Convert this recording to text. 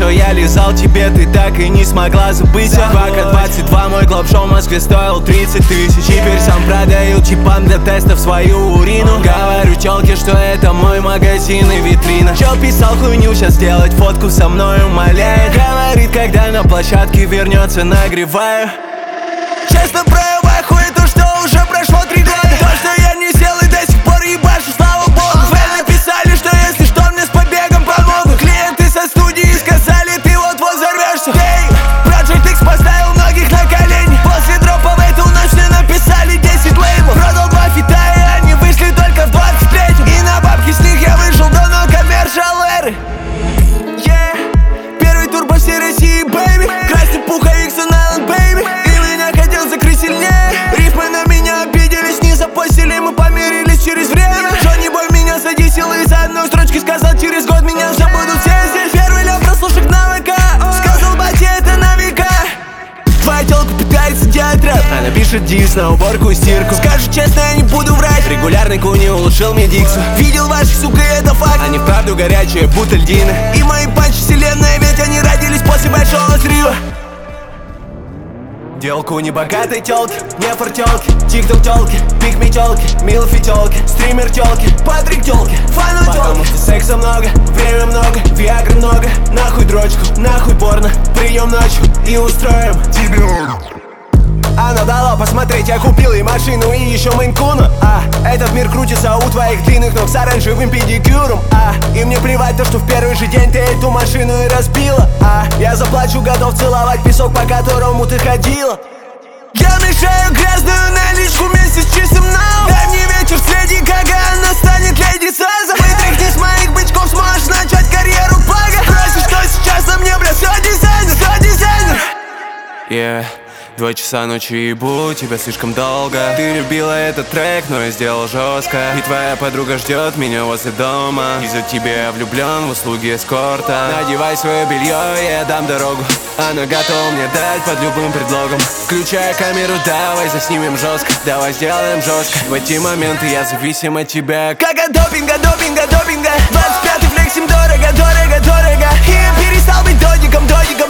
что я лизал тебе, ты так и не смогла забыть. Собака 22, мой клаб-шоу в Москве стоил 30 тысяч. Теперь сам продаю чипам для тестов свою урину. Говорю тёлке, что это мой магазин и витрина. Чел писал хуйню, сейчас делать фотку со мной умоляет. Говорит, когда на площадке вернется, нагреваю. Честно проебаю хуй то, что уже прошло 3 года. То, что я не сел и до сих пор ебашу, слава богу. Вы написали, что если что, мне с побегом помогут. Клиенты со студии сказали, ты вот-вот взорвешься. Эй, Project X поставил многих на колени. После дропа в эту ночь мне написали 10 лейблов. Продал 2 фита, и они вышли только в 23-м. И на бабки с них я вышел до но коммершал эры. Первый тур по всей России, бэйби. Красный пуховик с Island, бэйби. Рифмы на меня обиделись, не запостили, мы помирились через время. Джонни Бой меня задисил и за одной строчки сказал, через год меня забудут все здесь. Первый ляп прослушек на ВК, сказал батя, это на века. Твоя тёлка пытается делать рэп, она пишет дис на уборку и стирку. Скажу честно, я не буду врать, регулярный куни улучшил мне дикцию. Видел ваших, сука, это факт, они вправду горячие, будто льдины. И мои панчи вселенная, ведь они родились после большого срыва. Делку не богатой тёлки, не фортёлки, тикток тёлки, пикми тёлки, милфи тёлки, стример тёлки, патрик тёлки, фану тёлки. Потому что секса много, время много, виагры много. Нахуй дрочку, нахуй порно, прием ночью и устроим тебе оргию. Она дала посмотреть, я купил и машину, и еще мейн-куна. Этот мир крутится у твоих длинных ног с оранжевым педикюром. И мне плевать то, что в первый же день ты эту машину и разбила. Я заплачу, готов целовать песок, по которому ты ходила. Я мешаю грязную наличку вместе с чистым нау. Дай мне вечер с Леди Гага, она станет Леди Саза. Вытряхни с моих бычков, сможешь начать карьеру плага. Спросишь, что сейчас на мне, бля, все дизайнер, все дизайнер. 2 часа ночи ебу, тебя слишком долго. Ты любила этот трек, но я сделал жестко. И твоя подруга ждет меня возле дома. Из-за тебя я влюблен в услуги эскорта. Надевай свое белье, я дам дорогу. Она готова мне дать под любым предлогом. Включай камеру, давай заснимем жестко. Давай сделаем жестко. В эти моменты я зависим от тебя. Как от допинга, допинга, допинга. 25-й флексим дорого, дорого, дорого. И я перестал быть додиком, додиком.